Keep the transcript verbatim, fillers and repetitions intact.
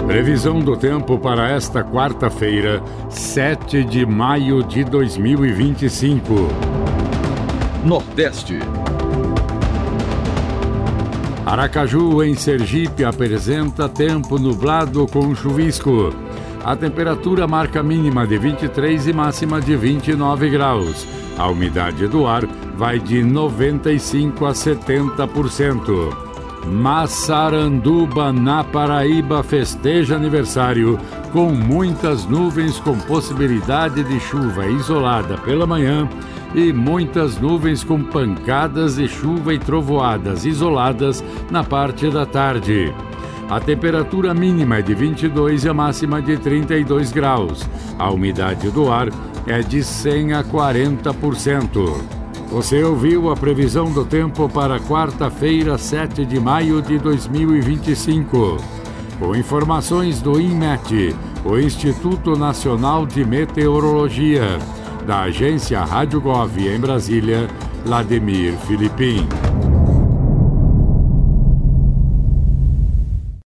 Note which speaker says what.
Speaker 1: Previsão do tempo para esta quarta-feira, sete de maio de dois mil e vinte e cinco.
Speaker 2: Nordeste.
Speaker 1: Aracaju, em Sergipe, apresenta tempo nublado com chuvisco. A temperatura marca mínima de vinte e três e máxima de vinte e nove graus. A umidade do ar vai de noventa e cinco a setenta por cento. Massaranduba, na Paraíba, festeja aniversário com muitas nuvens com possibilidade de chuva isolada pela manhã e muitas nuvens com pancadas de chuva e trovoadas isoladas na parte da tarde. A temperatura mínima é de vinte e dois e a máxima de trinta e dois graus. A umidade do ar é de cem a quarenta por cento. Você ouviu a previsão do tempo para quarta-feira, sete de maio de dois mil e vinte e cinco. Com informações do INMET, o Instituto Nacional de Meteorologia, da agência Rádio Gov em Brasília, Vladimir Filipim.